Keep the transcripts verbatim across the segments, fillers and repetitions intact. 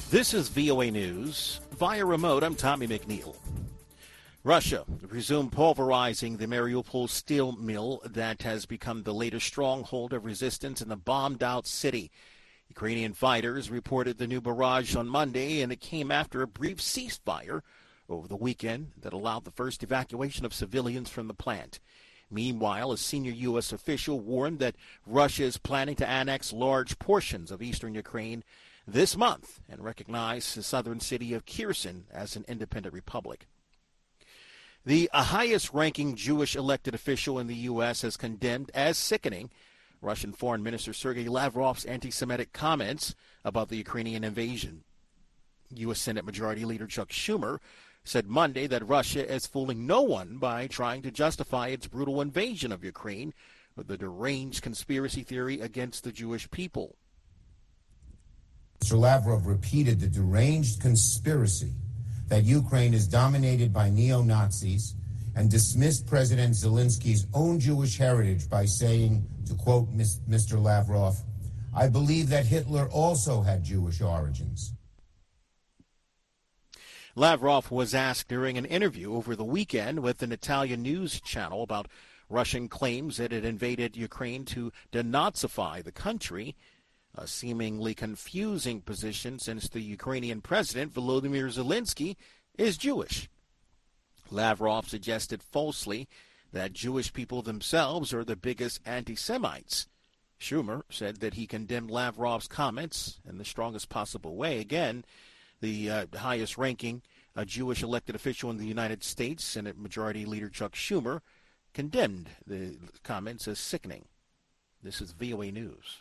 This is V O A News. Via remote, I'm Tommy McNeil. Russia resumed pulverizing the Mariupol steel mill that has become the latest stronghold of resistance in the bombed-out city. Ukrainian fighters reported the new barrage on Monday, and it came after a brief ceasefire over the weekend that allowed the first evacuation of civilians from the plant. Meanwhile, a senior U S official warned that Russia is planning to annex large portions of eastern Ukraine this month and recognize the southern city of Kherson as an independent republic. The highest-ranking Jewish elected official in the U S has condemned as sickening Russian Foreign Minister Sergei Lavrov's anti-Semitic comments about the Ukrainian invasion. U S Senate Majority Leader Chuck Schumer said Monday that Russia is fooling no one by trying to justify its brutal invasion of Ukraine with a deranged conspiracy theory against the Jewish people. Mister Lavrov repeated the deranged conspiracy that Ukraine is dominated by neo-Nazis and dismissed President Zelensky's own Jewish heritage by saying, to quote Mister Lavrov, "I believe that Hitler also had Jewish origins." Lavrov was asked during an interview over the weekend with an Italian news channel about Russian claims that it invaded Ukraine to denazify the country, a seemingly confusing position since the Ukrainian president, Volodymyr Zelensky, is Jewish. Lavrov suggested falsely that Jewish people themselves are the biggest anti-Semites. Schumer said that he condemned Lavrov's comments in the strongest possible way. Again, the uh, highest-ranking uh, Jewish elected official in the United States, Senate Majority Leader Chuck Schumer, condemned the comments as sickening. This is V O A News.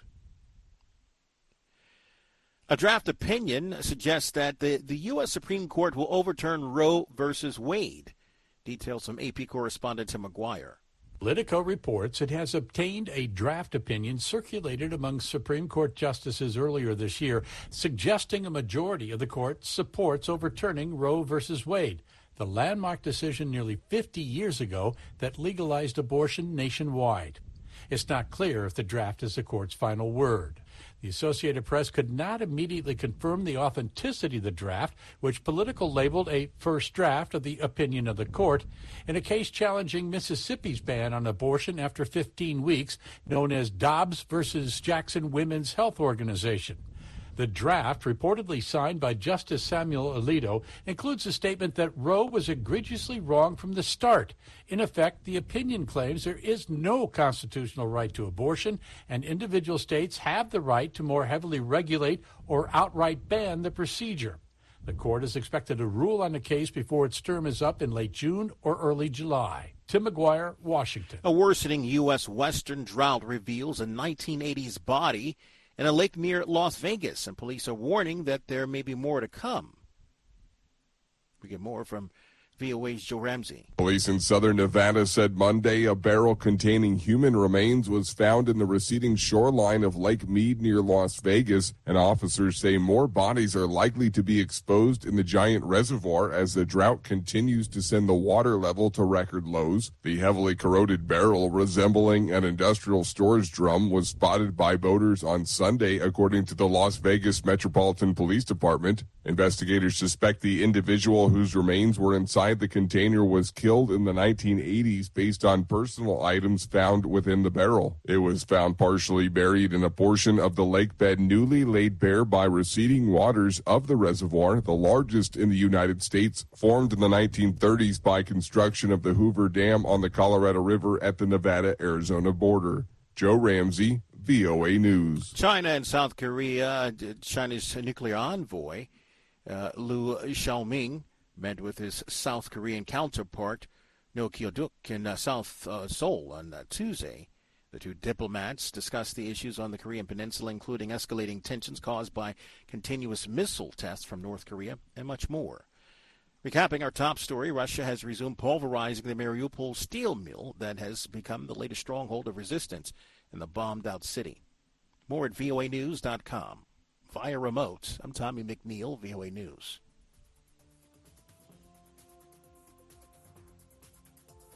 A draft opinion suggests that the, the U S Supreme Court will overturn Roe versus Wade. Details from A P correspondent Tim McGuire. Politico reports it has obtained a draft opinion circulated among Supreme Court justices earlier this year, suggesting a majority of the court supports overturning Roe versus Wade, the landmark decision nearly fifty years ago that legalized abortion nationwide. It's not clear if the draft is the court's final word. The Associated Press could not immediately confirm the authenticity of the draft, which Politico labeled a first draft of the opinion of the court, in a case challenging Mississippi's ban on abortion after fifteen weeks, known as Dobbs versus Jackson Women's Health Organization. The draft, reportedly signed by Justice Samuel Alito, includes a statement that Roe was egregiously wrong from the start. In effect, the opinion claims there is no constitutional right to abortion, and individual states have the right to more heavily regulate or outright ban the procedure. The court is expected to rule on the case before its term is up in late June or early July. Tim McGuire, Washington. A worsening U S western drought reveals a nineteen eighties body in a lake near Las Vegas, and police are warning that there may be more to come. We get more from V O A's Joe Ramsey. Police in southern Nevada said Monday a barrel containing human remains was found in the receding shoreline of Lake Mead near Las Vegas, and officers say more bodies are likely to be exposed in the giant reservoir as the drought continues to send the water level to record lows. The heavily corroded barrel, resembling an industrial storage drum, was spotted by boaters on Sunday, according to the Las Vegas Metropolitan Police Department. Investigators suspect the individual whose remains were inside the container was killed in the nineteen eighties based on personal items found within the barrel. It was found partially buried in a portion of the lake bed newly laid bare by receding waters of the reservoir, the largest in the United States, formed in the nineteen thirties by construction of the Hoover Dam on the Colorado River at the Nevada-Arizona border. Joe Ramsey, V O A News. China and South Korea, China's nuclear envoy, uh, Liu Xiaoming, met with his South Korean counterpart, No Kyo-duk, in uh, South uh, Seoul on uh, Tuesday. The two diplomats discussed the issues on the Korean peninsula, including escalating tensions caused by continuous missile tests from North Korea, and much more. Recapping our top story, Russia has resumed pulverizing the Mariupol steel mill that has become the latest stronghold of resistance in the bombed-out city. More at V O A news dot com. Via remote, I'm Tommy McNeil, V O A News.